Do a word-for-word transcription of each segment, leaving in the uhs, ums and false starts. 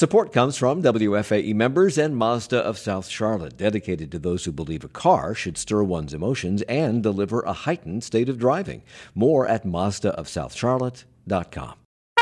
Support comes from W F A E members and Mazda of South Charlotte, dedicated to those who believe a car should stir one's emotions and deliver a heightened state of driving. More at Mazda of South Charlotte dot com.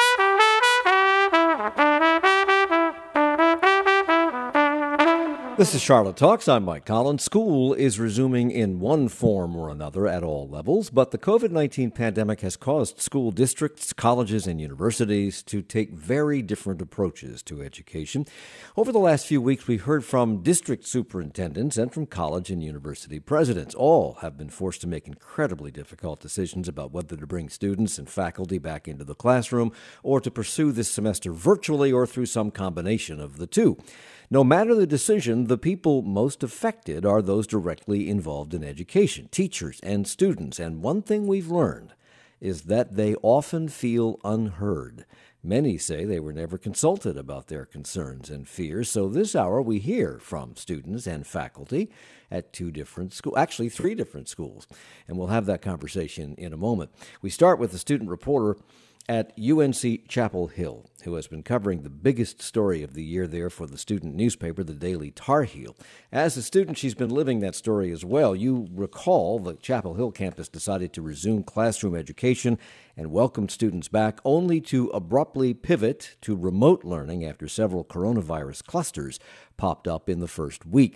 This is Charlotte Talks. I'm Mike Collins. School is resuming in one form or another at all levels, but the covid nineteen pandemic has caused school districts, colleges, and universities to take very different approaches to education. Over the last few weeks, we've heard from district superintendents and from college and university presidents. All have been forced to make incredibly difficult decisions about whether to bring students and faculty back into the classroom or to pursue this semester virtually or through some combination of the two. No matter the decision, the people most affected are those directly involved in education, teachers and students. And one thing we've learned is that they often feel unheard. Many say they were never consulted about their concerns and fears. So this hour we hear from students and faculty at two different schools, actually three different schools. And we'll have that conversation in a moment. We start with the student reporter at U N C Chapel Hill, who has been covering the biggest story of the year there for the student newspaper, the Daily Tar Heel. As a student, she's been living that story as well. You recall the Chapel Hill campus decided to resume classroom education and welcomed students back, only to abruptly pivot to remote learning after several coronavirus clusters popped up in the first week.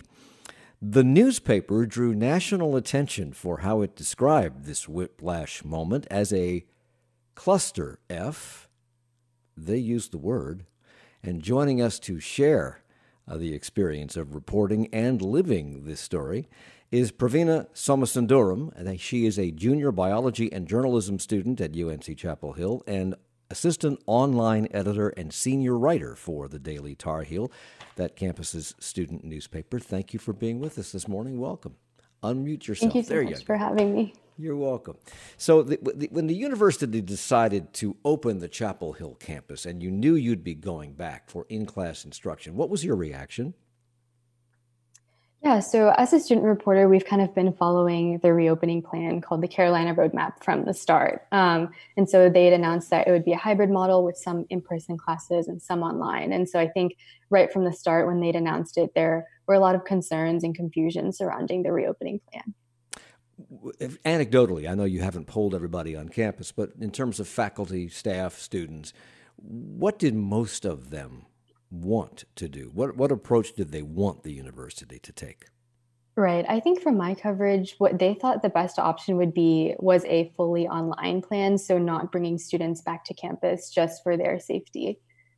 The newspaper drew national attention for how it described this whiplash moment as a cluster F. They used the word. And joining us to share uh, the experience of reporting and living this story is Pravina Somasundaram. And she is a junior biology and journalism student at U N C Chapel Hill and assistant online editor and senior writer for the Daily Tar Heel, that campus's student newspaper. Thank you for being with us this morning. Welcome. Unmute yourself. Thank you so there much you for having me. You're welcome. So the, the, when the university decided to open the Chapel Hill campus and you knew you'd be going back for in-class instruction, what was your reaction? Yeah, so as a student reporter, we've kind of been following the reopening plan called the Carolina Roadmap from the start. Um, and so they had announced that it would be a hybrid model with some in-person classes and some online. And so I think right from the start when they'd announced it, there were a lot of concerns and confusion surrounding the reopening plan. Anecdotally, I know you haven't polled everybody on campus, but in terms of faculty, staff, students, what did most of them want to do? What what approach did they want the university to take? Right. I think from my coverage, what they thought the best option would be was a fully online plan, so not bringing students back to campus just for their safety.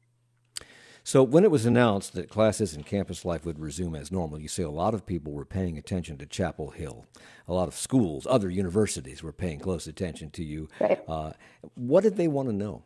So when it was announced that classes and campus life would resume as normal, you say a lot of people were paying attention to Chapel Hill. A lot of schools, other universities were paying close attention to you. Right. Uh, what did they want to know?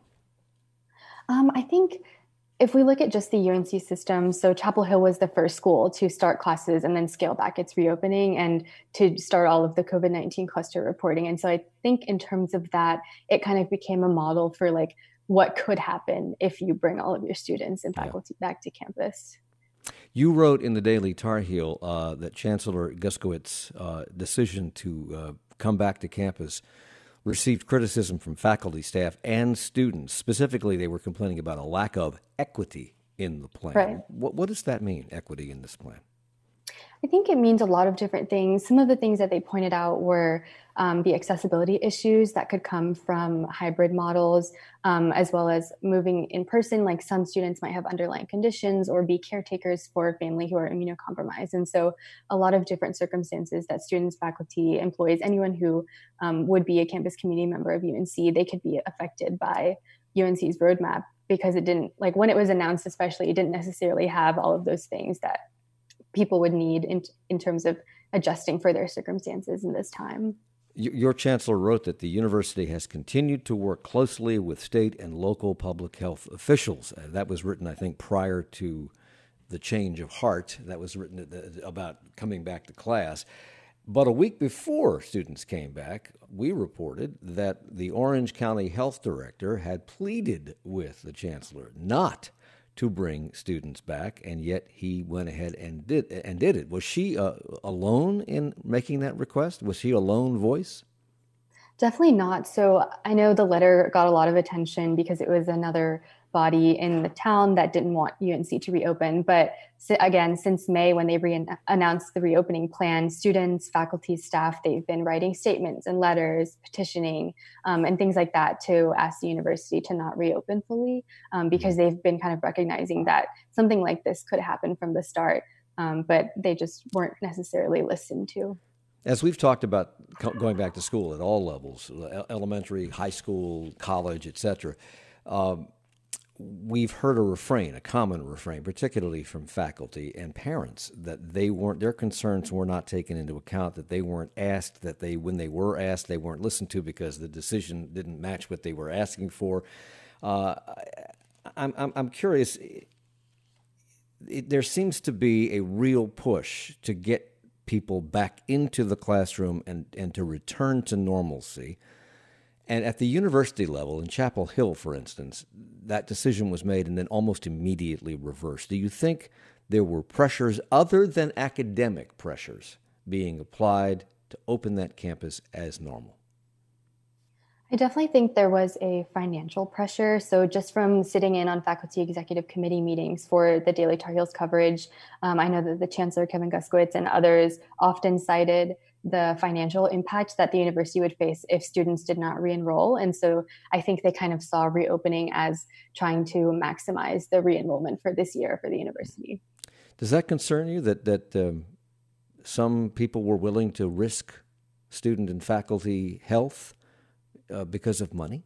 Um, I think if we look at just the U N C system, so Chapel Hill was the first school to start classes and then scale back its reopening and to start all of the covid nineteen cluster reporting. And so I think in terms of that, it kind of became a model for like what could happen if you bring all of your students and faculty yeah. back to campus. You wrote in the Daily Tar Heel uh, that Chancellor Guskiewicz' uh, decision to uh, come back to campus received criticism from faculty, staff, and students. Specifically, they were complaining about a lack of equity in the plan. Right. What, what does that mean, equity in this plan? I think it means a lot of different things. Some of the things that they pointed out were um, the accessibility issues that could come from hybrid models, um, as well as moving in person. Like some students might have underlying conditions or be caretakers for a family who are immunocompromised. And so a lot of different circumstances that students, faculty, employees, anyone who um, would be a campus community member of U N C, they could be affected by U N C's roadmap because it didn't, like when it was announced especially, it didn't necessarily have all of those things that people would need in in terms of adjusting for their circumstances in this time. Your chancellor wrote that the university has continued to work closely with state and local public health officials. Uh, that was written, I think, prior to the change of heart. That was written about coming back to class. But a week before students came back, we reported that the Orange County health director had pleaded with the chancellor not to bring students back, and yet he went ahead and did and did it. Was she uh, alone in making that request? Was she a lone voice? Definitely not. So I know the letter got a lot of attention because it was another body in the town that didn't want U N C to reopen. But again, since May, when they re- announced the reopening plan, students, faculty, staff, they've been writing statements and letters, petitioning, um, and things like that to ask the university to not reopen fully, um, because they've been kind of recognizing that something like this could happen from the start, um, but they just weren't necessarily listened to. As we've talked about going back to school at all levels, elementary, high school, college, et cetera, um, we've heard a refrain, a common refrain, particularly from faculty and parents, that they weren't, their concerns were not taken into account, that they weren't asked, that they, when they were asked, they weren't listened to because the decision didn't match what they were asking for. Uh, I'm, I'm, I'm curious, it, there seems to be a real push to get people back into the classroom and, and to return to normalcy. And at the university level, in Chapel Hill, for instance, that decision was made and then almost immediately reversed. Do you think there were pressures other than academic pressures being applied to open that campus as normal? I definitely think there was a financial pressure. So just from sitting in on faculty executive committee meetings for the Daily Tar Heels coverage, um, I know that the Chancellor, Kevin Guskiewicz, and others often cited the financial impact that the university would face if students did not re-enroll. And so I think they kind of saw reopening as trying to maximize the re-enrollment for this year for the university. Does that concern you that, that um, some people were willing to risk student and faculty health Uh, because of money?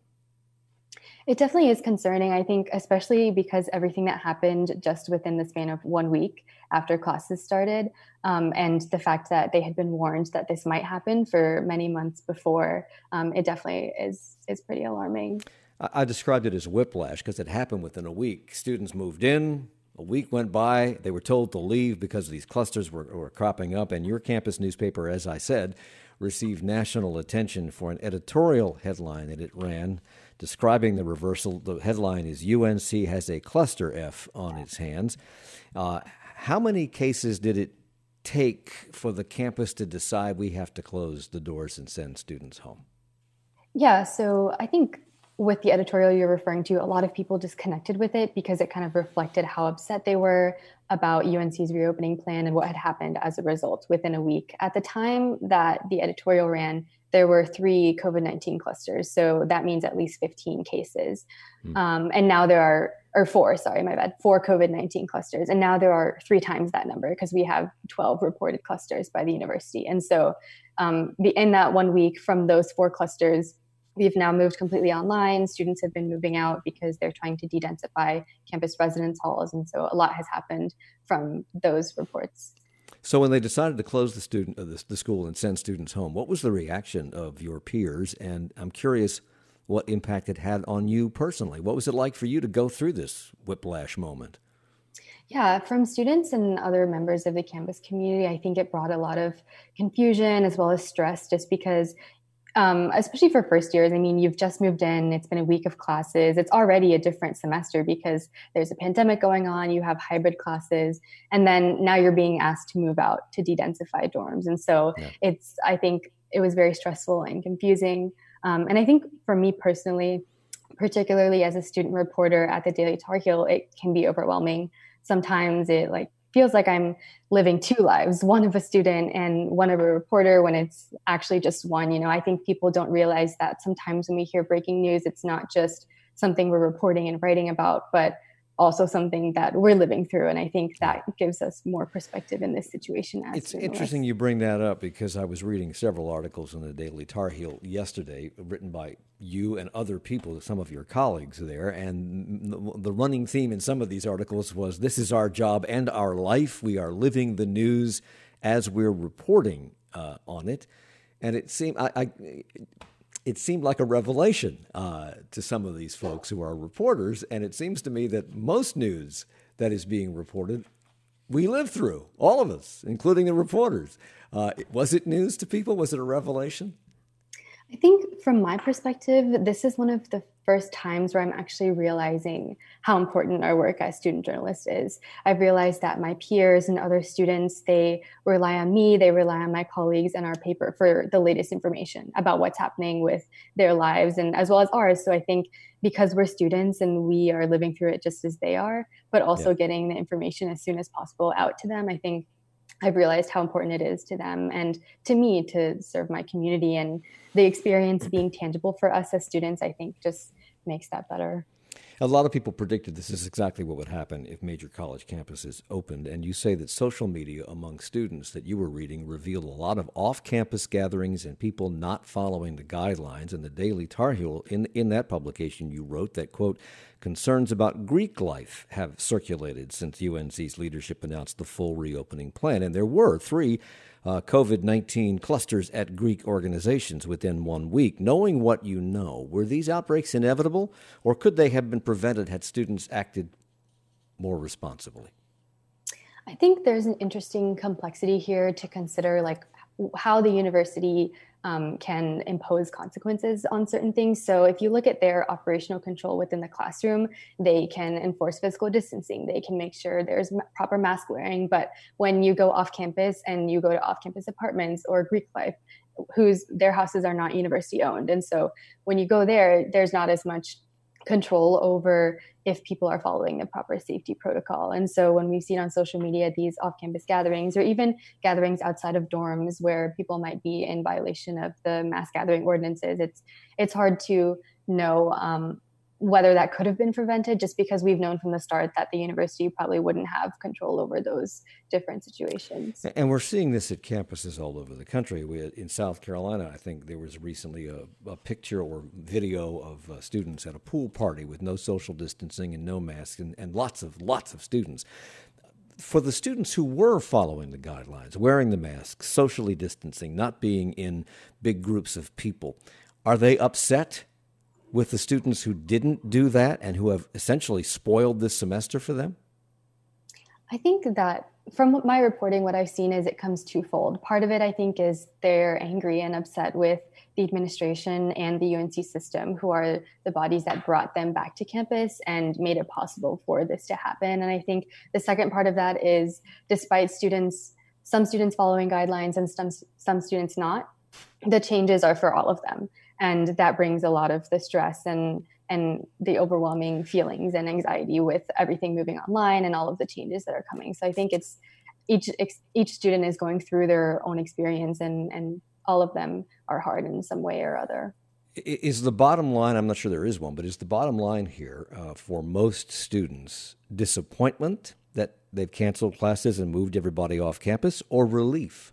It definitely is concerning, I think, especially because everything that happened just within the span of one week after classes started, um, and the fact that they had been warned that this might happen for many months before, um, it definitely is is pretty alarming. I, I described it as whiplash because it happened within a week. Students moved in, a week went by, they were told to leave because these clusters were, were cropping up, and your campus newspaper, as I said, received national attention for an editorial headline that it ran describing the reversal. The headline is U N C has a cluster F on its hands. Uh, how many cases did it take for the campus to decide we have to close the doors and send students home? Yeah, so I think with the editorial you're referring to, a lot of people just connected with it because it kind of reflected how upset they were about U N C's reopening plan and what had happened as a result within a week. At the time that the editorial ran, there were three COVID nineteen clusters. So that means at least fifteen cases. Mm. Um, and now there are, or four, sorry, my bad, four COVID nineteen clusters. And now there are three times that number because we have twelve reported clusters by the university. And so um, in that one week from those four clusters, we've now moved completely online. Students have been moving out because they're trying to de-densify campus residence halls. And so a lot has happened from those reports. So when they decided to close the student, uh, the, the school and send students home, what was the reaction of your peers? And I'm curious what impact it had on you personally. What was it like for you to go through this whiplash moment? Yeah, from students and other members of the campus community, I think it brought a lot of confusion as well as stress just because Um, especially for first years. I mean, you've just moved in, it's been a week of classes. It's already a different semester because there's a pandemic going on, you have hybrid classes, and then now you're being asked to move out to de-densify dorms. And so yeah. it's, I think it was very stressful and confusing. Um, and I think for me personally, particularly as a student reporter at the Daily Tar Heel, it can be overwhelming. Sometimes it like feels like I'm living two lives, one of a student and one of a reporter when it's actually just one. You know, I think people don't realize that sometimes when we hear breaking news, it's not just something we're reporting and writing about, but also something that we're living through. And I think that gives us more perspective in this situation. As it's interesting you bring that up because I was reading several articles in the Daily Tar Heel yesterday written by you and other people, some of your colleagues there. And the running theme in some of these articles was, this is our job and our life. We are living the news as we're reporting uh, on it. And it seemed, I, I It seemed like a revelation uh, to some of these folks who are reporters, and it seems to me that most news that is being reported, we live through, all of us, including the reporters. Uh, was it news to people? Was it a revelation? I think from my perspective, this is one of the first times where I'm actually realizing how important our work as student journalists is. I've realized that my peers and other students, they rely on me, they rely on my colleagues and our paper for the latest information about what's happening with their lives and as well as ours. So I think because we're students and we are living through it just as they are, but also yeah. getting the information as soon as possible out to them, I think I've realized how important it is to them and to me to serve my community, and the experience being tangible for us as students, I think just makes that better. A lot of people predicted this is exactly what would happen if major college campuses opened. And you say that social media among students that you were reading revealed a lot of off-campus gatherings and people not following the guidelines. And the Daily Tar Heel, in, in that publication, you wrote that, quote, concerns about Greek life have circulated since U N C's leadership announced the full reopening plan. And there were three Uh, COVID nineteen clusters at Greek organizations within one week. Knowing what you know, were these outbreaks inevitable, or could they have been prevented had students acted more responsibly? I think there's an interesting complexity here to consider, like how the university um, can impose consequences on certain things. So if you look at their operational control within the classroom, they can enforce physical distancing. They can make sure there's proper mask wearing. But when you go off campus and you go to off-campus apartments or Greek life, whose their houses are not university owned. And so when you go there, there's not as much control over if people are following the proper safety protocol. And so when we've seen on social media these off-campus gatherings or even gatherings outside of dorms where people might be in violation of the mass gathering ordinances, it's it's hard to know um, whether that could have been prevented, just because we've known from the start that the university probably wouldn't have control over those different situations. And we're seeing this at campuses all over the country. We, in South Carolina, I think there was recently a, a picture or video of uh, students at a pool party with no social distancing and no masks, and, and lots of lots of students. For the students who were following the guidelines, wearing the masks, socially distancing, not being in big groups of people, are they upset with the students who didn't do that and who have essentially spoiled this semester for them? I think that from my reporting, what I've seen is it comes twofold. Part of it, I think, is they're angry and upset with the administration and the U N C system, who are the bodies that brought them back to campus and made it possible for this to happen. And I think the second part of that is, despite students, some students following guidelines and some, some students not, the changes are for all of them. And that brings a lot of the stress and and the overwhelming feelings and anxiety with everything moving online and all of the changes that are coming. So I think it's each each student is going through their own experience, and, and all of them are hard in some way or other. Is the bottom line, I'm not sure there is one, but is the bottom line here uh, for most students disappointment that they've canceled classes and moved everybody off campus, or relief?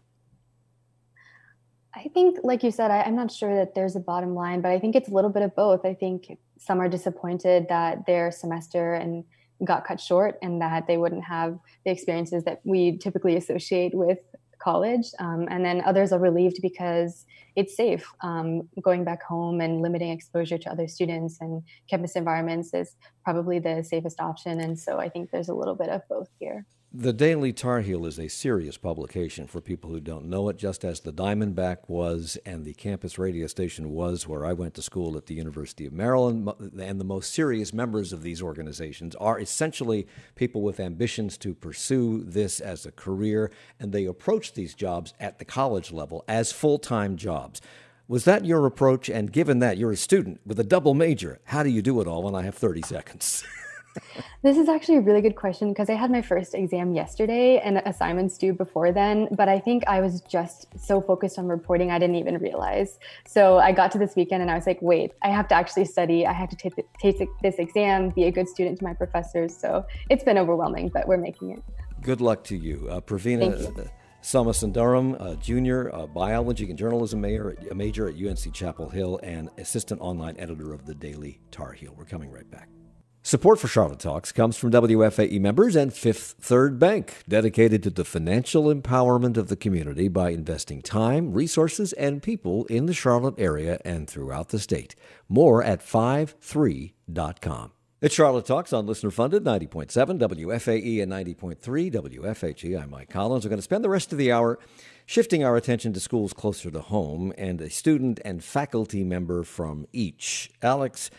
I think, like you said, I, I'm not sure that there's a bottom line, but I think it's a little bit of both. I think some are disappointed that their semester and got cut short and that they wouldn't have the experiences that we typically associate with college. Um, and then others are relieved because it's safe. Um, going back home and limiting exposure to other students and campus environments is probably the safest option. And so I think there's a little bit of both here. The Daily Tar Heel is a serious publication for people who don't know it, just as the Diamondback was and the campus radio station was where I went to school at the University of Maryland. And the most serious members of these organizations are essentially people with ambitions to pursue this as a career, and they approach these jobs at the college level as full-time jobs. Was that your approach? And given that you're a student with a double major, how do you do it all? And I have thirty seconds. This is actually a really good question, because I had my first exam yesterday and assignments due before then, but I think I was just so focused on reporting I didn't even realize. So I got to this weekend and I was like, wait, I have to actually study. I have to take, take this exam, be a good student to my professors. So it's been overwhelming, but we're making it. Good luck to you. Uh, Pravina Somasundaram, a junior uh, biology and journalism major, a major at U N C Chapel Hill and assistant online editor of the Daily Tar Heel. We're coming right back. Support for Charlotte Talks comes from W F A E members and Fifth Third Bank, dedicated to the financial empowerment of the community by investing time, resources, and people in the Charlotte area and throughout the state. More at five three dot com. It's Charlotte Talks on listener-funded ninety point seven W F A E and ninety point three W F H E. I'm Mike Collins. We're going to spend the rest of the hour shifting our attention to schools closer to home and a student and faculty member from each. Alex,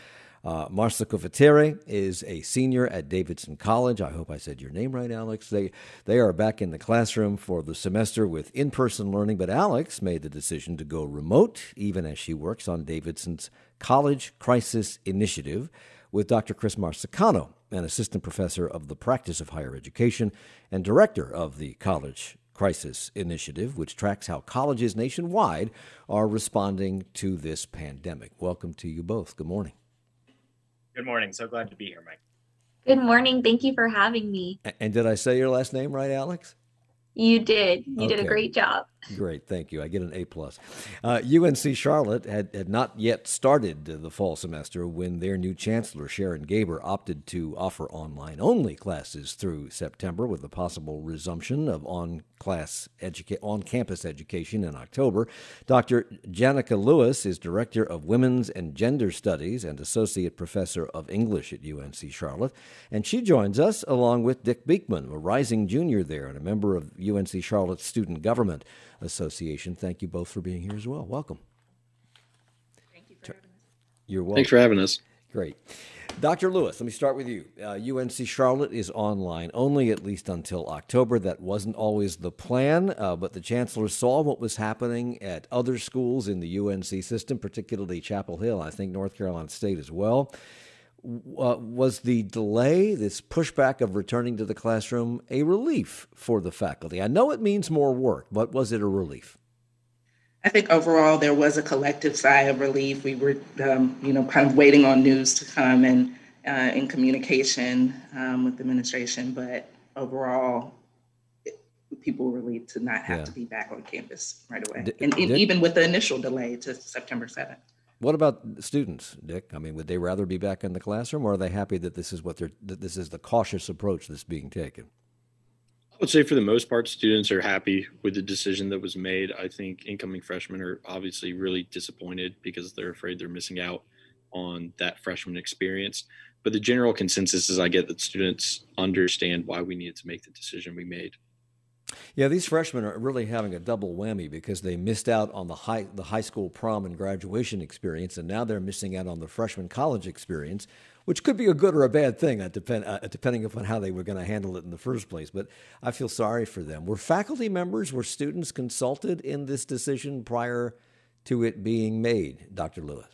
Uh, Marcia Covetere is a senior at Davidson College. I hope I said your name right, Alex. They they are back in the classroom for the semester with in-person learning, but Alex made the decision to go remote, even as she works on Davidson's College Crisis Initiative with Doctor Chris Marsicano, an assistant professor of the practice of higher education and director of the College Crisis Initiative, which tracks how colleges nationwide are responding to this pandemic. Welcome to you both. Good morning. Good morning. So glad to be here, Mike. Good morning. Thank you for having me. And did I say your last name right, Alex? You did. You okay. did a great job. Great. Thank you. I get an A plus. Uh, U N C Charlotte had, had not yet started the fall semester when their new chancellor, Sharon Gaber, opted to offer online-only classes through September with a possible resumption of on-class educa- on-campus education in October. Doctor Janica Lewis is Director of Women's and Gender Studies and Associate Professor of English at U N C Charlotte. And she joins us along with Dick Beekman, a rising junior there and a member of U N C Charlotte's Student Government Association. Thank you both for being here as well. Welcome. Thank you for having us. You're welcome. Thanks for having us. Great. Doctor Lewis, let me start with you. Uh, U N C Charlotte is online only, at least until October. That wasn't always the plan, uh, but the chancellor saw what was happening at other schools in the U N C system, particularly Chapel Hill, I think North Carolina State as well. Uh, was the delay, this pushback of returning to the classroom, a relief for the faculty? I know it means more work, but was it a relief? I think overall there was a collective sigh of relief. We were, um, you know, kind of waiting on news to come and uh, in communication um, with the administration. But overall, it, people were relieved to not have yeah. to be back on campus right away, D- and, and even with the initial delay to September seventh. What about students, Dick? I mean, would they rather be back in the classroom, or are they happy that this is what they're that this is the cautious approach that's being taken? I would say for the most part, students are happy with the decision that was made. I think incoming freshmen are obviously really disappointed because they're afraid they're missing out on that freshman experience. But the general consensus is I get that students understand why we needed to make the decision we made. Yeah, these freshmen are really having a double whammy because they missed out on the high the high school prom and graduation experience, and now they're missing out on the freshman college experience, which could be a good or a bad thing, uh, depend, uh, depending upon how they were going to handle it in the first place. But I feel sorry for them. Were faculty members, were students consulted in this decision prior to it being made, Doctor Lewis?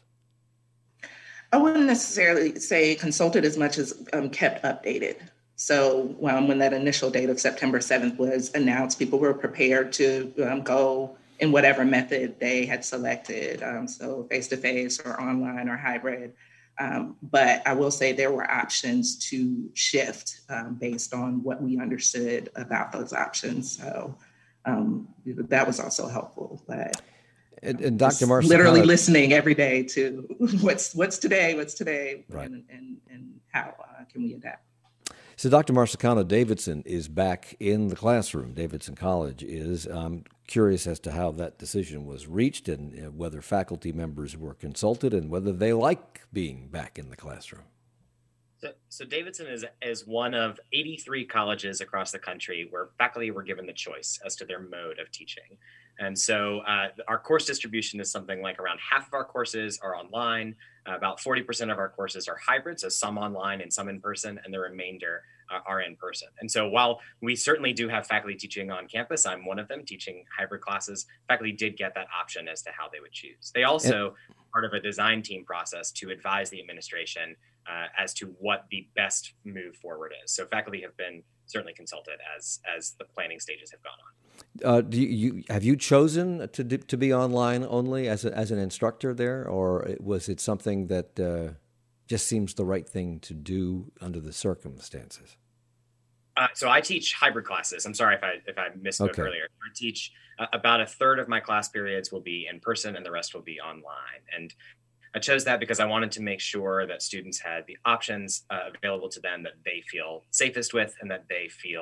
I wouldn't necessarily say consulted as much as um, kept updated. So um, when that initial date of September seventh was announced, people were prepared to um, go in whatever method they had selected, um, so face-to-face or online or hybrid. Um, but I will say there were options to shift um, based on what we understood about those options. So um, that was also helpful. But and, and Doctor Marsicano, literally listening every day to what's what's today, what's today, right. and, and, and how uh, can we adapt. So Doctor Marsicano, Davidson is back in the classroom. Davidson College is. I'm curious as to how that decision was reached and whether faculty members were consulted and whether they like being back in the classroom. So, so Davidson is, is one of eighty-three colleges across the country where faculty were given the choice as to their mode of teaching. And so uh, our course distribution is something like around half of our courses are online. Uh, about forty percent of our courses are hybrid, so some online and some in person, and the remainder uh, are in person. And so while we certainly do have faculty teaching on campus, I'm one of them teaching hybrid classes, faculty did get that option as to how they would choose. They also part of a design team process to advise the administration uh, as to what the best move forward is. So faculty have been certainly consulted as as the planning stages have gone on. Uh, do you, you have you chosen to to be online only as a, as an instructor there, or was it something that uh, just seems the right thing to do under the circumstances? Uh, so I teach hybrid classes. I'm sorry if I if I misspoke okay. earlier. I teach uh, about a third of my class periods will be in person, and the rest will be online. And I chose that because I wanted to make sure that students had the options uh, available to them that they feel safest with and that they feel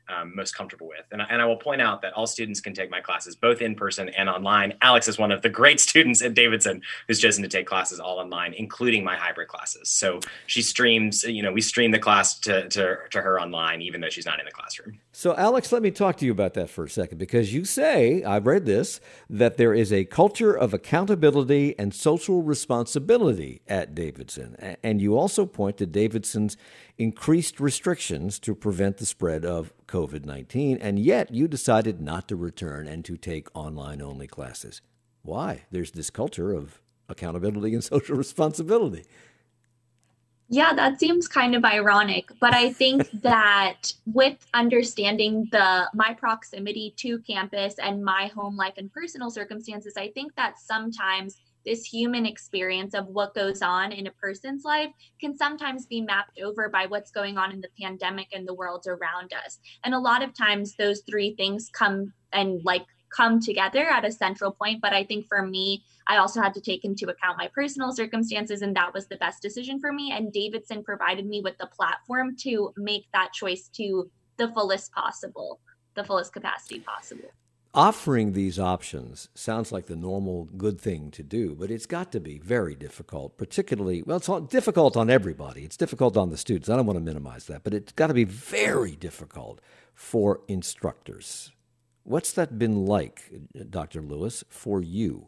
um, most comfortable with. And, and I will point out that all students can take my classes both in person and online. Alex is one of the great students at Davidson who's chosen to take classes all online, including my hybrid classes. So she streams, you know, we stream the class to, to, to her online, even though she's not in the classroom. So, Alex, let me talk to you about that for a second, because you say, I've read this, that there is a culture of accountability and social responsibility at Davidson. And you also point to Davidson's increased restrictions to prevent the spread of COVID nineteen, and yet you decided not to return and to take online-only classes. Why? There's this culture of accountability and social responsibility. Yeah, that seems kind of ironic, but I think that with understanding the my proximity to campus and my home life and personal circumstances, I think that sometimes this human experience of what goes on in a person's life can sometimes be mapped over by what's going on in the pandemic and the world around us. And a lot of times those three things come and like come together at a central point. But I think for me, I also had to take into account my personal circumstances, and that was the best decision for me. And Davidson provided me with the platform to make that choice to the fullest possible, the fullest capacity possible. Offering these options sounds like the normal good thing to do, but it's got to be very difficult, particularly, well, it's difficult on everybody. It's difficult on the students. I don't want to minimize that, but it's got to be very difficult for instructors. What's that been like, Doctor Lewis, for you?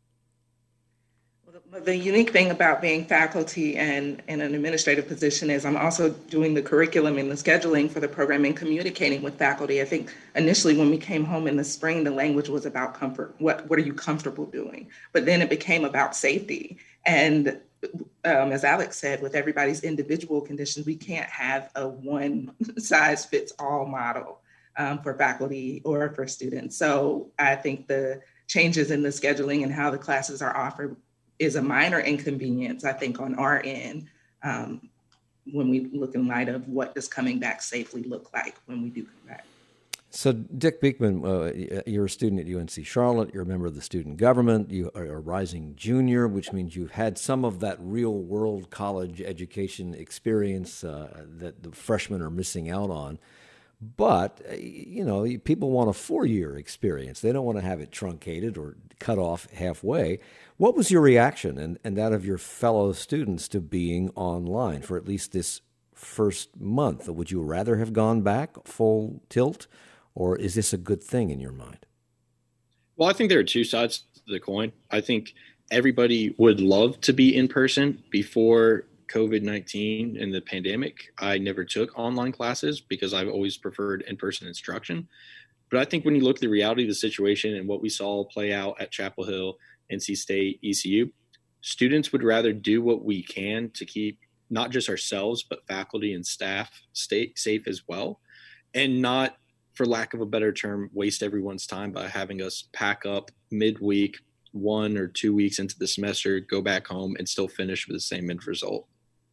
The unique thing about being faculty and in an administrative position is I'm also doing the curriculum and the scheduling for the program and communicating with faculty. I think initially when we came home in the spring, the language was about comfort. What, what are you comfortable doing? But then it became about safety. And um, as Alex said, with everybody's individual conditions, we can't have a one size fits all model um, for faculty or for students. So I think the changes in the scheduling and how the classes are offered is a minor inconvenience, I think, on our end, um, when we look in light of what does coming back safely look like when we do come back. So, Dick Beekman, uh, you're a student at U N C Charlotte. You're a member of the student government. You are a rising junior, which means you've had some of that real-world college education experience uh, that the freshmen are missing out on. But, you know, people want a four-year experience. They don't want to have it truncated or cut off halfway. What was your reaction and, and that of your fellow students to being online for at least this first month? Would you rather have gone back full tilt, or is this a good thing in your mind? Well, I think there are two sides to the coin. I think everybody would love to be in person before COVID nineteen and the pandemic. I never took online classes because I've always preferred in-person instruction. But I think when you look at the reality of the situation and what we saw play out at Chapel Hill, N C State, E C U, students would rather do what we can to keep not just ourselves, but faculty and staff stay safe as well, and not, for lack of a better term, waste everyone's time by having us pack up midweek, one or two weeks into the semester, go back home and still finish with the same end result.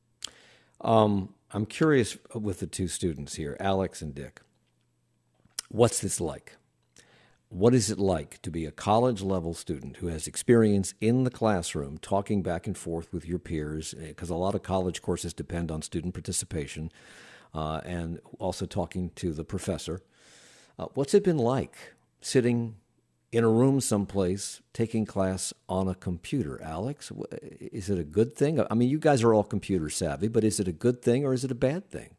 Um, I'm curious with the two students here, Alex and Dick. What's this like? What is it like to be a college-level student who has experience in the classroom, talking back and forth with your peers, because a lot of college courses depend on student participation, uh, and also talking to the professor. Uh, what's it been like sitting in a room someplace taking class on a computer, Alex? Is it a good thing? I mean, you guys are all computer savvy, but is it a good thing or is it a bad thing?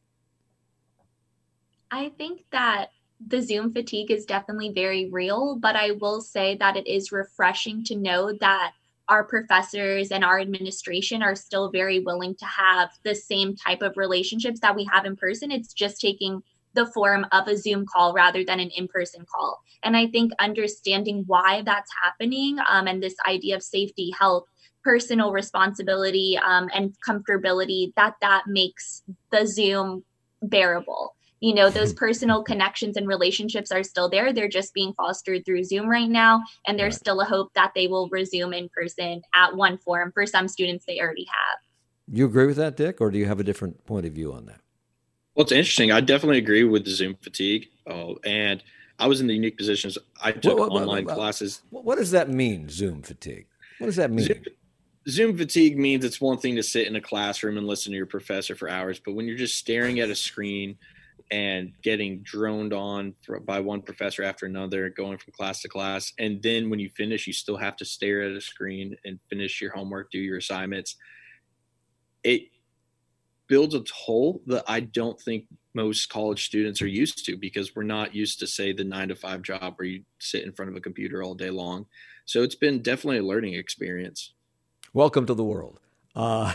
I think that the Zoom fatigue is definitely very real, but I will say that it is refreshing to know that our professors and our administration are still very willing to have the same type of relationships that we have in person. It's just taking the form of a Zoom call rather than an in-person call. And I think understanding why that's happening, um, and this idea of safety, health, personal responsibility, um, and comfortability, that that makes the Zoom bearable. You know, those personal connections and relationships are still there. They're just being fostered through Zoom right now. And there's right. still a hope that they will resume in person at one form. For some students, they already have. You agree with that, Dick, or do you have a different point of view on that? Well, it's interesting. I definitely agree with the Zoom fatigue. Oh, and I was in the unique positions. I took what, what, online what, what, classes. What does that mean, Zoom fatigue? What does that mean? Zoom, Zoom fatigue means it's one thing to sit in a classroom and listen to your professor for hours, but when you're just staring at a screen, and getting droned on for, by one professor after another, going from class to class. And then when you finish, you still have to stare at a screen and finish your homework, do your assignments. It builds a toll that I don't think most college students are used to, because we're not used to, say, the nine to five job where you sit in front of a computer all day long. So it's been definitely a learning experience. Welcome to the world. Uh,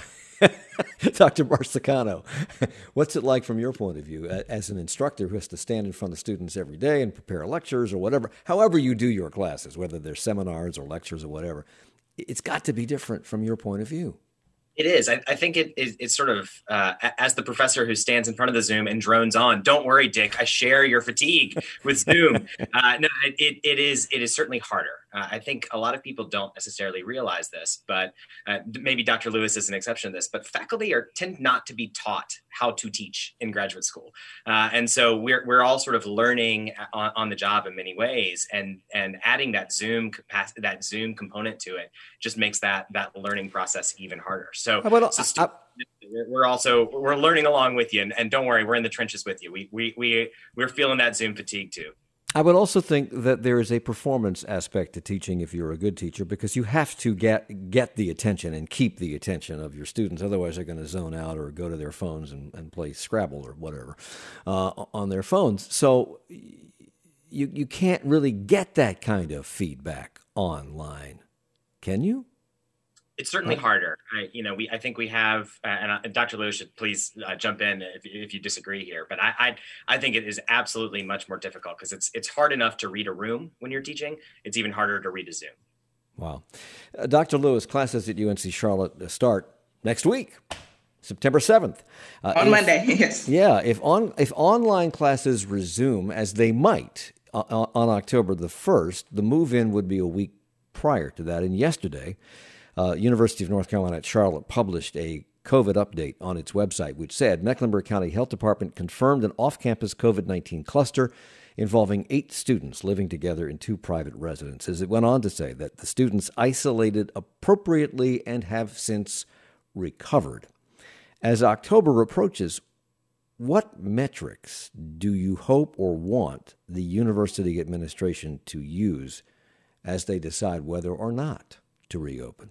Doctor Marsicano, what's it like from your point of view as an instructor who has to stand in front of students every day and prepare lectures or whatever, however you do your classes, whether they're seminars or lectures or whatever? It's got to be different from your point of view. It is. I, I think it is. It's sort of uh, as the professor who stands in front of the Zoom and drones on. Don't worry, Dick. I share your fatigue with Zoom. uh, no, it, it is. It is certainly harder. Uh, I think a lot of people don't necessarily realize this, but uh, maybe Doctor Lewis is an exception to this. But faculty are tend not to be taught how to teach in graduate school, uh, and so we're we're all sort of learning on, on the job in many ways, and and adding that Zoom capacity, that Zoom component to it, just makes that that learning process even harder. So, about, so stu- I, we're also we're learning along with you, and, and don't worry, we're in the trenches with you. We we we we're feeling that Zoom fatigue too. I would also think that there is a performance aspect to teaching if you're a good teacher, because you have to get get the attention and keep the attention of your students. Otherwise, they're going to zone out or go to their phones and, and play Scrabble or whatever uh, on their phones. So you you can't really get that kind of feedback online, can you? It's certainly harder. I, you know, we. I think we have, uh, and, uh, and Doctor Lewis should please uh, jump in if, if you disagree here. But I, I, I think it is absolutely much more difficult, because it's it's hard enough to read a room when you're teaching. It's even harder to read a Zoom. Wow, uh, Doctor Lewis, classes at U N C Charlotte start next week, September seventh. Uh, on if, Monday, yes. Yeah, if on if online classes resume, as they might uh, on October the first, the move-in would be a week prior to that. And yesterday, Uh, University of North Carolina at Charlotte published a COVID update on its website, which said Mecklenburg County Health Department confirmed an off-campus COVID nineteen cluster involving eight students living together in two private residences. It went on to say that the students isolated appropriately and have since recovered. As October approaches, what metrics do you hope or want the university administration to use as they decide whether or not to reopen?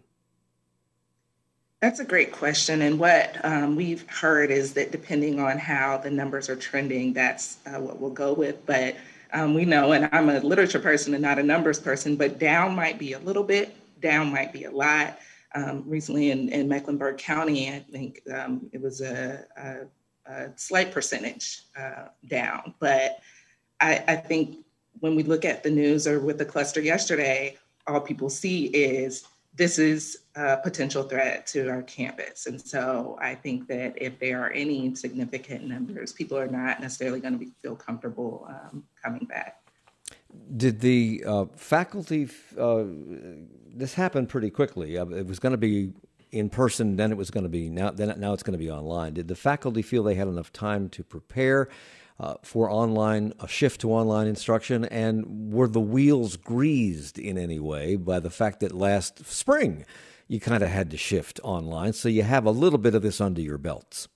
That's a great question. And what um, we've heard is that depending on how the numbers are trending, that's uh, what we'll go with. But um, we know, and I'm a literature person and not a numbers person, but down might be a little bit, down might be a lot. Um, recently in, in Mecklenburg County, I think um, it was a, a, a slight percentage uh, down. But I, I think when we look at the news or with the cluster yesterday, all people see is this is a potential threat to our campus. And so I think that if there are any significant numbers, people are not necessarily going to be, feel comfortable um, coming back. Did the uh, faculty, uh, this happened pretty quickly. Uh, it was going to be in person, then it was going to be, now, then now it's going to be online. Did the faculty feel they had enough time to prepare Uh, for online, a shift to online instruction? And were the wheels greased in any way by the fact that last spring you kind of had to shift online, so you have a little bit of this under your belts?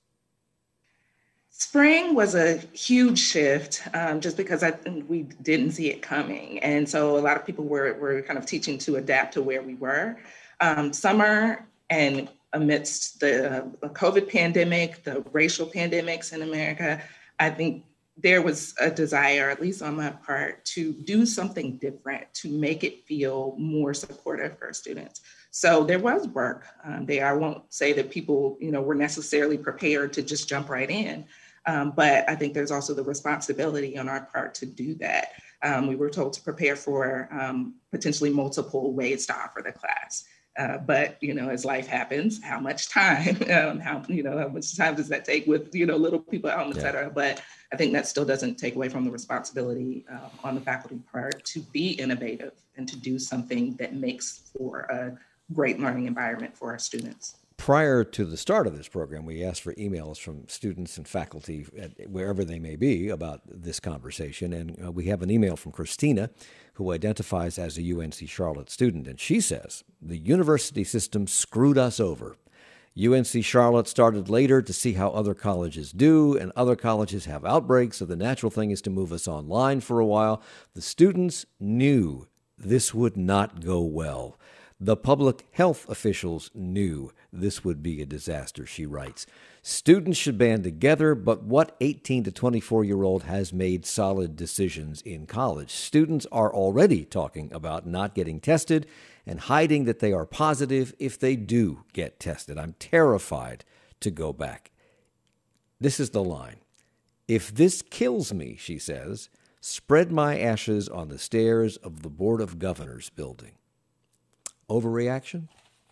Spring was a huge shift um, just because I we didn't see it coming. And so a lot of people were, were kind of teaching to adapt to where we were. Um, summer, and amidst the uh, COVID pandemic, the racial pandemics in America, I think there was a desire, at least on my part, to do something different, to make it feel more supportive for students. So there was work um, there. I won't say that people, you know, were necessarily prepared to just jump right in. Um, but I think there's also the responsibility on our part to do that. Um, we were told to prepare for um, potentially multiple ways to offer the class. Uh, but, you know, as life happens, how much time, um, how, you know, how much time does that take with, you know, little people at home, et cetera. Yeah. But I think that still doesn't take away from the responsibility uh, on the faculty part to be innovative and to do something that makes for a great learning environment for our students. Prior to the start of this program, we asked for emails from students and faculty at wherever they may be about this conversation. And uh, we have an email from Christina, who identifies as a U N C Charlotte student. And she says, the university system screwed us over. U N C Charlotte started later to see how other colleges do, and other colleges have outbreaks, so the natural thing is to move us online for a while. The students knew this would not go well. The public health officials knew this would be a disaster, she writes. Students should band together, but what eighteen to twenty-four-year-old has made solid decisions in college? Students are already talking about not getting tested and hiding that they are positive if they do get tested. I'm terrified to go back. This is the line. If this kills me, she says, spread my ashes on the stairs of the Board of Governors building. Overreaction?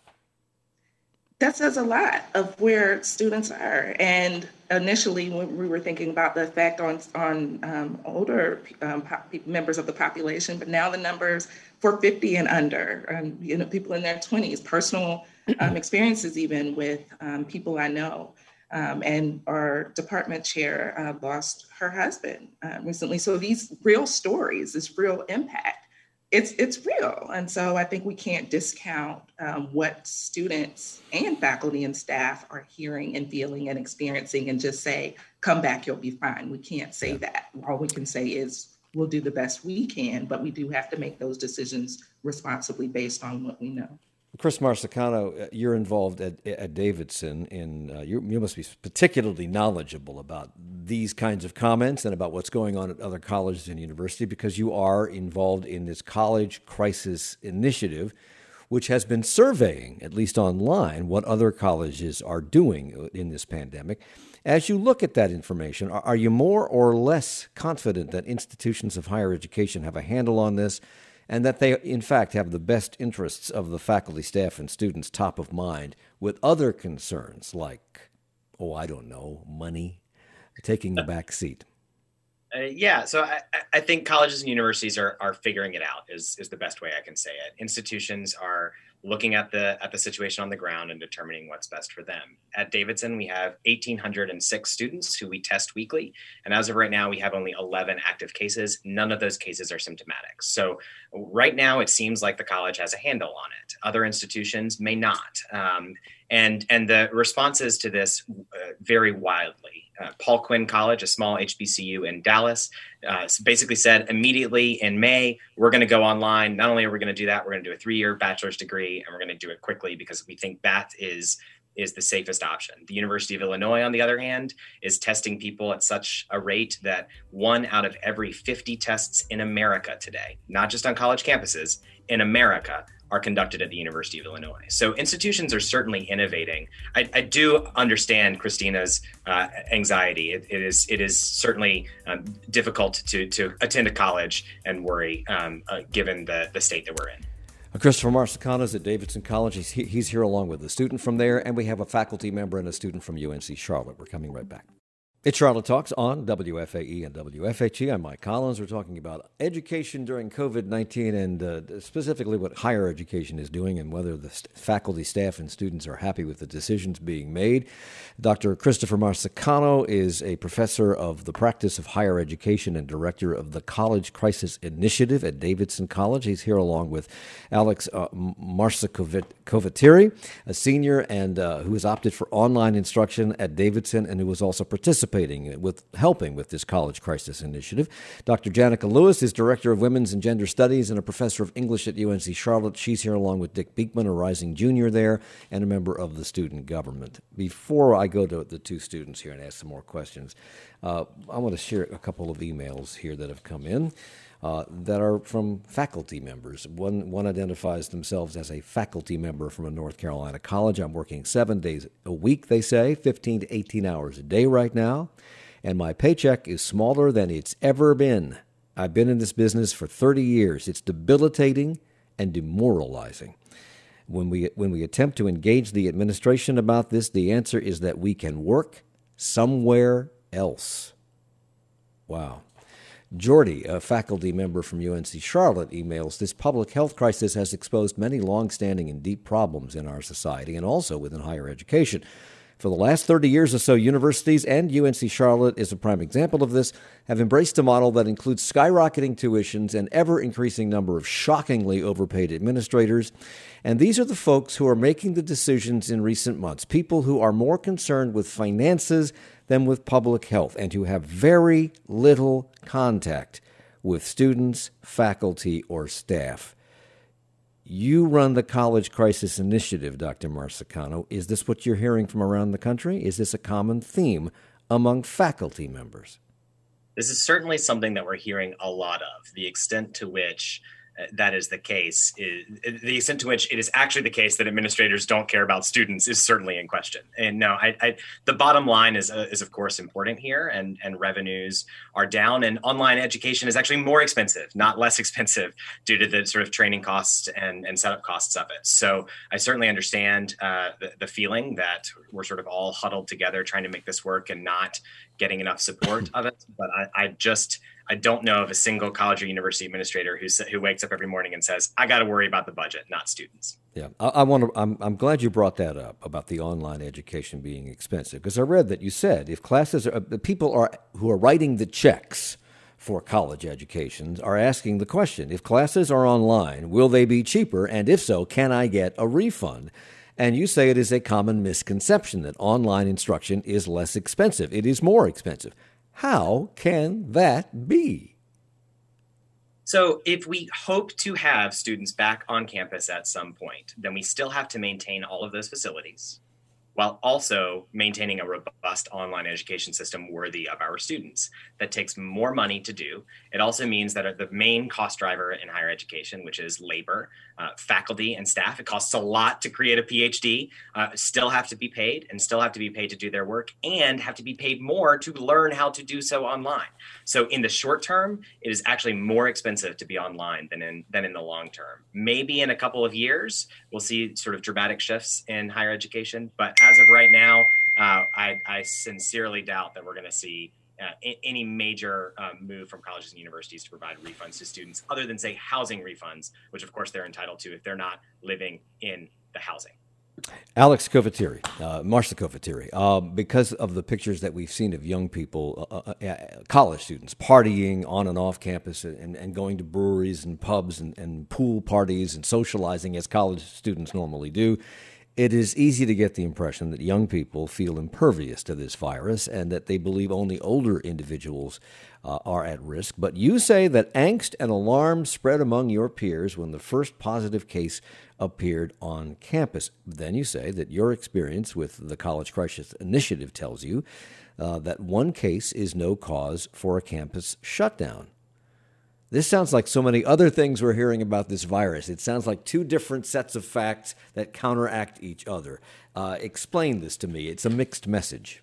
That says a lot of where students are. And initially, when we were thinking about the effect on on um, older um, pop- members of the population, but now the numbers for fifty and under, um, you know, people in their twenties, personal um, experiences even with um, people I know. Um, and our department chair uh, lost her husband uh, recently. So these real stories, this real impact. It's it's real. And so I think we can't discount um, what students and faculty and staff are hearing and feeling and experiencing and just say, come back, you'll be fine. We can't say yeah. that. All we can say is we'll do the best we can, but we do have to make those decisions responsibly based on what we know. Chris Marsicano, you're involved at, at Davidson, in uh, you, you must be particularly knowledgeable about these kinds of comments and about what's going on at other colleges and universities, because you are involved in this college crisis initiative, which has been surveying, at least online, what other colleges are doing in this pandemic. As you look at that information, are, are you more or less confident that institutions of higher education have a handle on this, and that they, in fact, have the best interests of the faculty, staff, and students top of mind, with other concerns like, oh, I don't know, money, taking the back seat? Uh, yeah, so I, I think colleges and universities are are figuring it out, is is the best way I can say it. Institutions are looking at the at the situation on the ground and determining what's best for them. At Davidson, we have one thousand eight hundred six students who we test weekly. And as of right now, we have only eleven active cases. None of those cases are symptomatic. So right now, it seems like the college has a handle on it. Other institutions may not. Um, and, and the responses to this uh, vary wildly. Uh, Paul Quinn College, a small H B C U in Dallas, uh, basically said immediately in May, we're going to go online. Not only are we going to do that, we're going to do a three-year bachelor's degree, and we're going to do it quickly because we think that is is the safest option. The University of Illinois, on the other hand, is testing people at such a rate that one out of every fifty tests in America today, not just on college campuses, in America, are conducted at the University of Illinois. So institutions are certainly innovating. I, I do understand Christina's uh, anxiety. It, it is it is certainly um, difficult to to attend a college and worry, um, uh, given the, the state that we're in. Christopher Marsicano is at Davidson College. He's, he's here along with a student from there, and we have a faculty member and a student from U N C Charlotte. We're coming right back. It's Charlotte Talks on W F A E and W F H E. I'm Mike Collins. We're talking about education during covid nineteen and uh, specifically what higher education is doing and whether the st- faculty, staff, and students are happy with the decisions being made. Doctor Christopher Marsicano is a professor of the practice of higher education and director of the College Crisis Initiative at Davidson College. He's here along with Alex uh, Marsikovitiri, a senior and uh, who has opted for online instruction at Davidson and who was also participating with helping with this College Crisis Initiative. Doctor Janica Lewis is Director of Women's and Gender Studies and a professor of English at U N C Charlotte. She's here along with Dick Beekman, a rising junior there, and a member of the student government. Before I go to the two students here and ask some more questions, uh, I want to share a couple of emails here that have come in. Uh, that are from faculty members. One one identifies themselves as a faculty member from a North Carolina college. I'm working seven days a week, they say, fifteen to eighteen hours a day right now, and my paycheck is smaller than it's ever been. I've been in this business for thirty years. It's debilitating and demoralizing. When we when we attempt to engage the administration about this, the answer is that we can work somewhere else. Wow. Jordy, a faculty member from U N C Charlotte, emails, this public health crisis has exposed many longstanding and deep problems in our society and also within higher education. For the last thirty years or so, universities, and U N C Charlotte is a prime example of this, have embraced a model that includes skyrocketing tuitions, an ever-increasing number of shockingly overpaid administrators. And these are the folks who are making the decisions in recent months, people who are more concerned with finances than with public health, and who have very little contact with students, faculty, or staff. You run the College Crisis Initiative, Doctor Marsicano. Is this what you're hearing from around the country? Is this a common theme among faculty members? This is certainly something that we're hearing a lot of. The extent to which uh, that is the case, is, the extent to which it is actually the case that administrators don't care about students is certainly in question. And no, I, I, the bottom line is, uh, is of course important here, and, and revenues are down, and online education is actually more expensive, not less expensive, due to the sort of training costs and, and setup costs of it. So I certainly understand uh, the, the feeling that we're sort of all huddled together trying to make this work and not getting enough support of it. But I, I just, I don't know of a single college or university administrator who who wakes up every morning and says, I got to worry about the budget, not students. Yeah, I, I want to. I'm, I'm glad you brought that up about the online education being expensive, because I read that you said if classes are, the people are who are writing the checks for college educations are asking the question: if classes are online, will they be cheaper? And if so, can I get a refund? And you say it is a common misconception that online instruction is less expensive. It is more expensive. How can that be? So if we hope to have students back on campus at some point, then we still have to maintain all of those facilities while also maintaining a robust online education system worthy of our students. That takes more money to do. It also means that the main cost driver in higher education, which is labor, uh, faculty and staff, it costs a lot to create a PhD, uh, still have to be paid and still have to be paid to do their work, and have to be paid more to learn how to do so online. So in the short term, it is actually more expensive to be online than in, than in the long term. Maybe in a couple of years, we'll see sort of dramatic shifts in higher education, but as of right now, uh, I, I sincerely doubt that we're going to see uh, any major uh, move from colleges and universities to provide refunds to students, other than, say, housing refunds, which, of course, they're entitled to if they're not living in the housing. Alex Covatiri, uh, Marcia Covatiri, uh, because of the pictures that we've seen of young people, uh, uh, college students, partying on and off campus and, and going to breweries and pubs and, and pool parties and socializing as college students normally do, it is easy to get the impression that young people feel impervious to this virus and that they believe only older individuals uh, are at risk. But you say that angst and alarm spread among your peers when the first positive case appeared on campus. Then you say that your experience with the College Crisis Initiative tells you uh, that one case is no cause for a campus shutdown. This sounds like so many other things we're hearing about this virus. It sounds like two different sets of facts that counteract each other. Uh, explain this to me. It's a mixed message.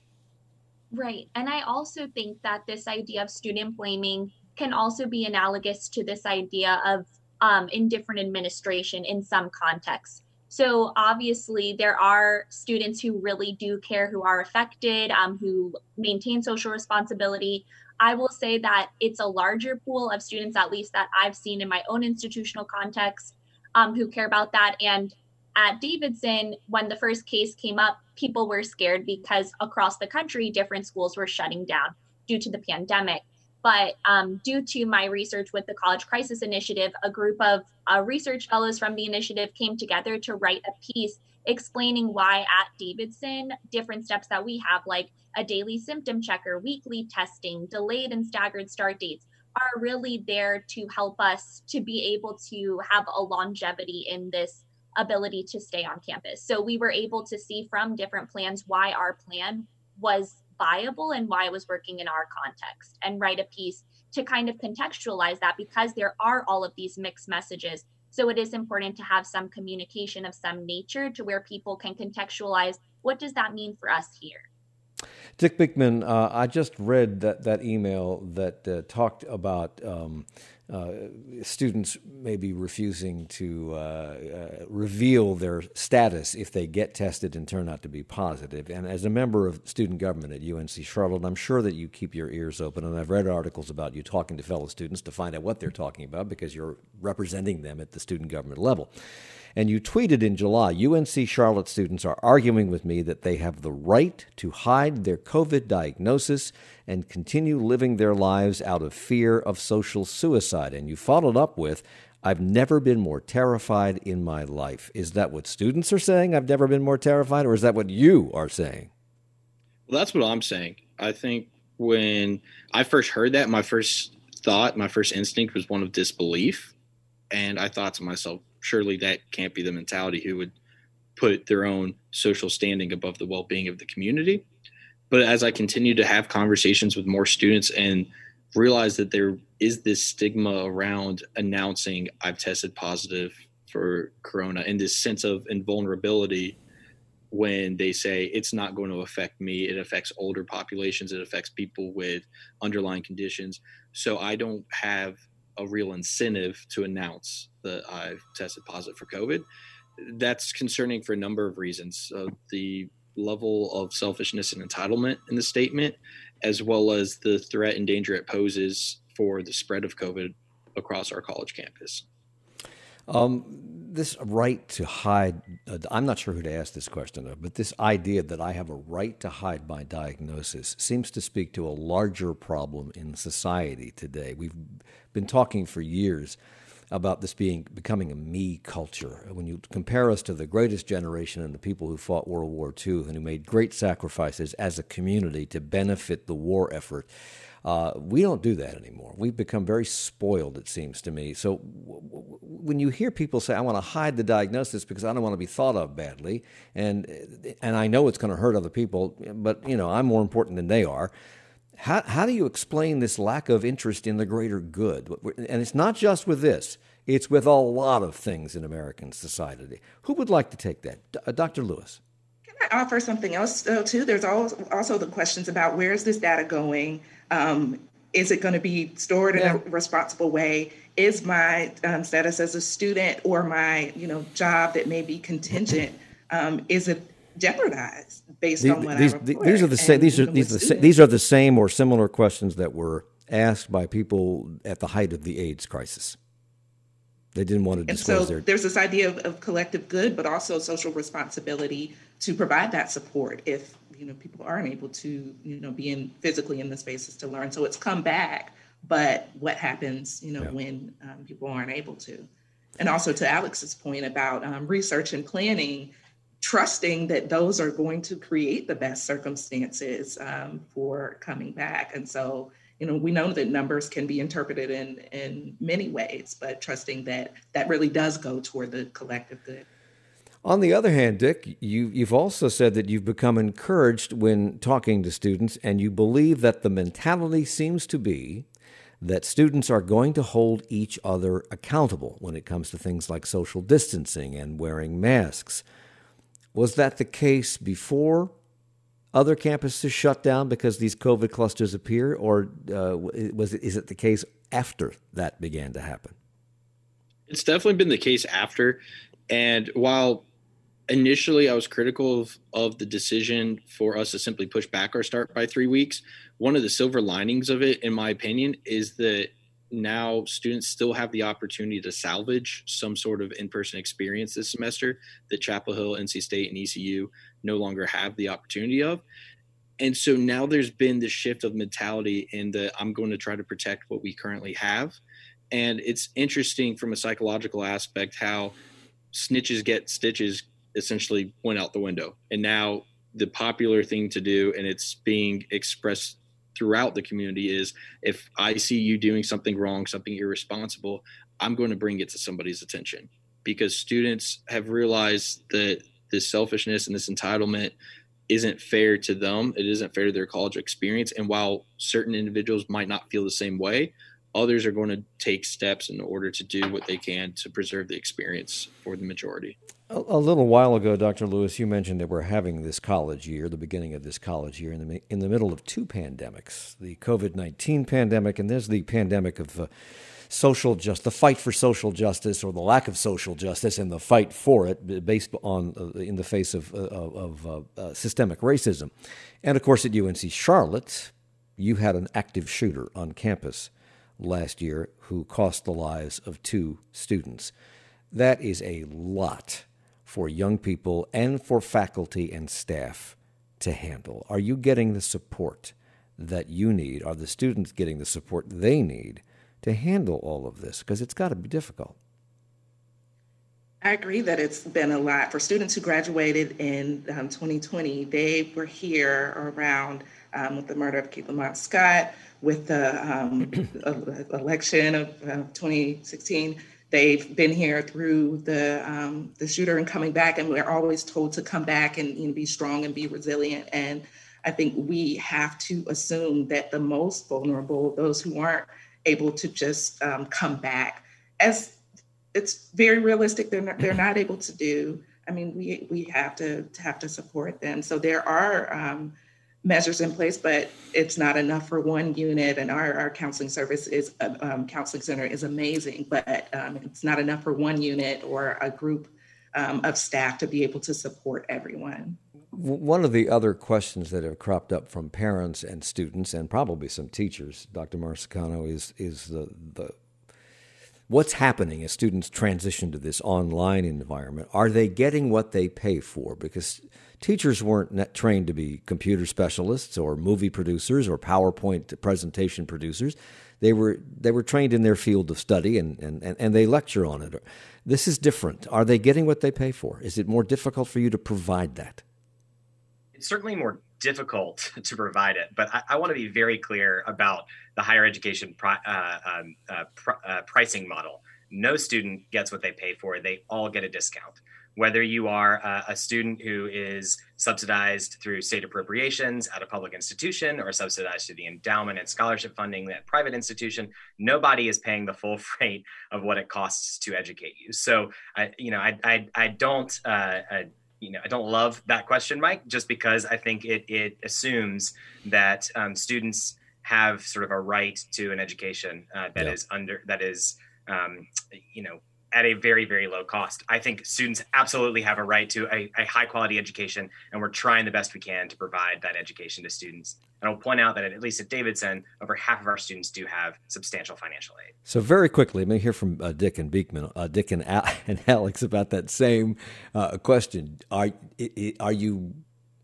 Right. And I also think that this idea of student blaming can also be analogous to this idea of um, indifferent administration in some contexts. So obviously, there are students who really do care, who are affected, um, who maintain social responsibility. I will say that it's a larger pool of students, at least that I've seen in my own institutional context, um, who care about that. And at Davidson, when the first case came up, people were scared because across the country, different schools were shutting down due to the pandemic. But um, due to my research with the College Crisis Initiative, a group of uh, research fellows from the initiative came together to write a piece explaining why at Davidson, different steps that we have, like a daily symptom checker, weekly testing, delayed and staggered start dates, are really there to help us to be able to have a longevity in this ability to stay on campus. So we were able to see from different plans why our plan was viable and why it was working in our context, and write a piece to kind of contextualize that, because there are all of these mixed messages. So it is important to have some communication of some nature to where people can contextualize, what does that mean for us here? Dick Bickman, uh, I just read that, that email that uh, talked about um, uh, students may be refusing to uh, uh, reveal their status if they get tested and turn out to be positive. And as a member of student government at U N C Charlotte, I'm sure that you keep your ears open. And I've read articles about you talking to fellow students to find out what they're talking about because you're representing them at the student government level. And you tweeted in July, U N C Charlotte students are arguing with me that they have the right to hide their COVID diagnosis and continue living their lives out of fear of social suicide. And you followed up with, I've never been more terrified in my life. Is that what students are saying? I've never been more terrified, or is that what you are saying? Well, that's what I'm saying. I think when I first heard that, my first thought, my first instinct was one of disbelief. And I thought to myself, surely that can't be the mentality who would put their own social standing above the well-being of the community. But as I continue to have conversations with more students and realize that there is this stigma around announcing I've tested positive for corona and this sense of invulnerability when they say it's not going to affect me, it affects older populations, it affects people with underlying conditions. So I don't have a real incentive to announce that I've tested positive for COVID. That's concerning for a number of reasons. Uh, the level of selfishness and entitlement in the statement, as well as the threat and danger it poses for the spread of COVID across our college campus. Um, this right to hide, uh, I'm not sure who to ask this question of, but this idea that I have a right to hide my diagnosis seems to speak to a larger problem in society today. We've been talking for years about this being becoming a me culture. When you compare us to the greatest generation and the people who fought World War Two and who made great sacrifices as a community to benefit the war effort, uh, we don't do that anymore. We've become very spoiled, it seems to me. So w- w- when you hear people say, I want to hide the diagnosis because I don't want to be thought of badly, and and I know it's going to hurt other people, but you know I'm more important than they are. How how do you explain this lack of interest in the greater good? And it's not just with this. It's with a lot of things in American society. Who would like to take that? D- Doctor Lewis. Can I offer something else, though, too? There's also the questions about where is this data going? Um, is it going to be stored yeah. in a responsible way? Is my um, status as a student or my you know job that may be contingent, um, is it jeopardized based the, on what these, I report? These are the same. These are these are the, these are the same or similar questions that were asked by people at the height of the AIDS crisis. They didn't want to disclose and so their. There's this idea of, of collective good, but also social responsibility to provide that support if you know people aren't able to you know be in physically in the spaces to learn. So it's come back, but what happens you know yeah. when um, people aren't able to? And also to Alex's point about um, research and planning. Trusting that those are going to create the best circumstances um, for coming back. And so, you know, we know that numbers can be interpreted in, in many ways, but trusting that that really does go toward the collective good. On the other hand, Dick, you, you've also said that you've become encouraged when talking to students, and you believe that the mentality seems to be that students are going to hold each other accountable when it comes to things like social distancing and wearing masks. Was that the case before other campuses shut down because these COVID clusters appear, or uh, was it, is it the case after that began to happen? It's definitely been the case after. And while initially I was critical of, of the decision for us to simply push back our start by three weeks, one of the silver linings of it, in my opinion, is that now students still have the opportunity to salvage some sort of in-person experience this semester that Chapel Hill, N C State, and E C U no longer have the opportunity of. And so now there's been this shift of mentality in the I'm going to try to protect what we currently have. And it's interesting from a psychological aspect how snitches get stitches essentially went out the window. And now the popular thing to do, and it's being expressed throughout the community, is if I see you doing something wrong, something irresponsible, I'm going to bring it to somebody's attention, because students have realized that this selfishness and this entitlement isn't fair to them. It isn't fair to their college experience. And while certain individuals might not feel the same way, others are going to take steps in order to do what they can to preserve the experience for the majority. A, a little while ago, Doctor Lewis, you mentioned that we're having this college year, the beginning of this college year, in the in the middle of two pandemics, the COVID nineteen pandemic, and there's the pandemic of uh, social justice, the fight for social justice, or the lack of social justice, and the fight for it, based on uh, in the face of, uh, of uh, uh, systemic racism. And of course, at U N C Charlotte, you had an active shooter on campus last year who cost the lives of two students. That is a lot for young people and for faculty and staff to handle. Are you getting the support that you need? Are the students getting the support they need to handle all of this? Because it's got to be difficult. I agree that it's been a lot. For students who graduated in um, twenty twenty, they were here around um, with the murder of Keith Lamont Scott, with the um, election of uh, twenty sixteen. They've been here through the um, the shooter and coming back, and we're always told to come back and, you know, be strong and be resilient. And I think we have to assume that the most vulnerable, those who aren't able to just um, come back, as it's very realistic, they're not, they're not able to do. I mean, we we have to, to have to support them. So there are um, measures in place, but it's not enough for one unit. And our, our counseling service is, um, counseling center is amazing, but um, it's not enough for one unit or a group um, of staff to be able to support everyone. One of the other questions that have cropped up from parents and students, and probably some teachers, Doctor Marsicano, is is the, the what's happening as students transition to this online environment. Are they getting what they pay for? Because teachers weren't trained to be computer specialists or movie producers or PowerPoint presentation producers. They were they were trained in their field of study, and, and, and they lecture on it. This is different. Are they getting what they pay for? Is it more difficult for you to provide that? It's certainly more difficult to provide it, but I, I want to be very clear about the higher education pri- uh, um, uh, pr- uh, pricing model. No student gets what they pay for. They all get a discount. Whether you are uh, a student who is subsidized through state appropriations at a public institution or subsidized through the endowment and scholarship funding at a private institution, nobody is paying the full freight of what it costs to educate you. So, I, you know, I, I, I don't, uh, I, you know, I don't love that question, Mike, just because I think it it assumes that um, students have sort of a right to an education uh, that yeah. is under that is, um, you know, at a very, very low cost. I think students absolutely have a right to a, a high quality education, and we're trying the best we can to provide that education to students. And I'll point out that at least at Davidson, over half of our students do have substantial financial aid. So very quickly, let me hear from uh, Dick and Beekman, uh, Dick and, Al- and Alex about that same uh, question. Are are you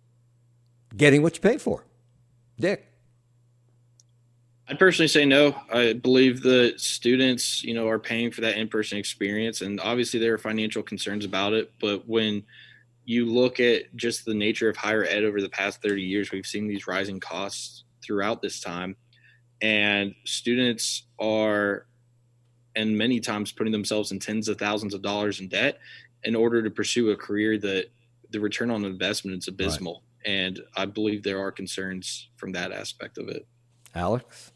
getting what you pay for? Dick? I'd personally say no. I believe the students, you know, are paying for that in-person experience, and obviously there are financial concerns about it. But when you look at just the nature of higher ed over the past thirty years, we've seen these rising costs throughout this time, and students are, and many times putting themselves in tens of thousands of dollars in debt in order to pursue a career that the return on investment is abysmal. Right. And I believe there are concerns from that aspect of it. Alex?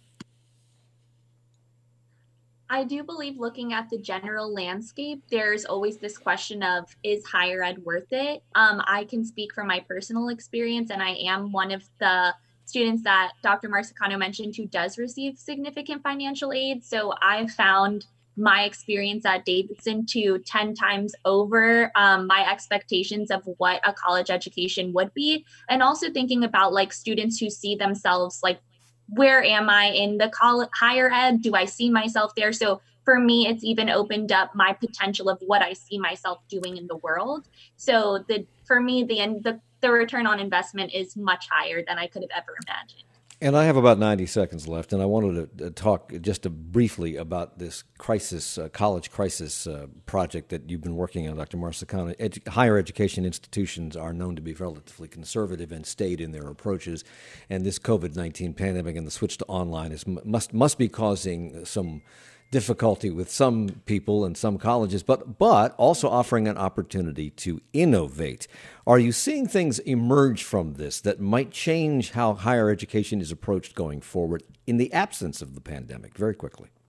I do believe looking at the general landscape, there's always this question of, is higher ed worth it? Um, I can speak from my personal experience, and I am one of the students that Doctor Marsicano mentioned who does receive significant financial aid. So I've found my experience at Davidson to ten times over um, my expectations of what a college education would be. And also thinking about like students who see themselves like, where am I in the college, higher ed? Do I see myself there? So for me, it's even opened up my potential of what I see myself doing in the world. So the for me, the the, the return on investment is much higher than I could have ever imagined. And I have about ninety seconds left, and I wanted to talk just to briefly about this crisis, uh, college crisis uh, project that you've been working on, Doctor Marsicano. Edu- higher education institutions are known to be relatively conservative and staid in their approaches, and this COVID nineteen pandemic and the switch to online is must must be causing some difficulty with some people and some colleges, but but also offering an opportunity to innovate. Are you seeing things emerge from this that might change how higher education is approached going forward in the absence of the pandemic? Very quickly.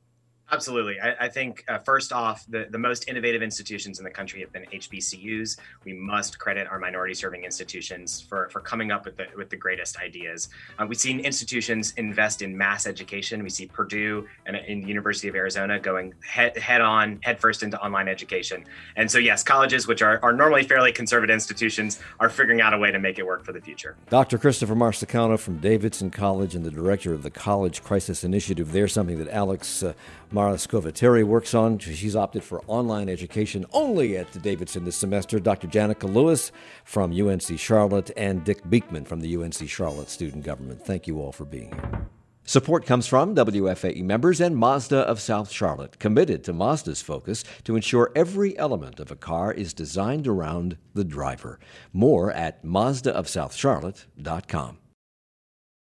Absolutely. I, I think, uh, first off, the, the most innovative institutions in the country have been H B C Us. We must credit our minority serving institutions for, for coming up with the, with the greatest ideas. Uh, we've seen institutions invest in mass education. We see Purdue and, and the University of Arizona going head, head on, head first into online education. And so, yes, colleges, which are, are normally fairly conservative institutions, are figuring out a way to make it work for the future. Doctor Christopher Marsicano from Davidson College and the director of the College Crisis Initiative there, something that Alex uh, Maraskovateri works on. She's opted for online education only at Davidson this semester. Doctor Janica Lewis from U N C Charlotte and Dick Beekman from the U N C Charlotte Student Government. Thank you all for being here. Support comes from W F A E members and Mazda of South Charlotte, committed to Mazda's focus to ensure every element of a car is designed around the driver. More at Mazda of South Charlotte dot com.